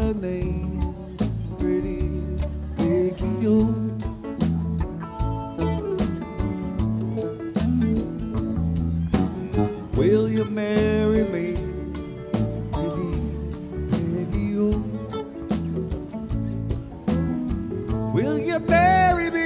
my name, pretty Peggy, oh. Will you marry me, pretty Peggy, oh? Will you marry me?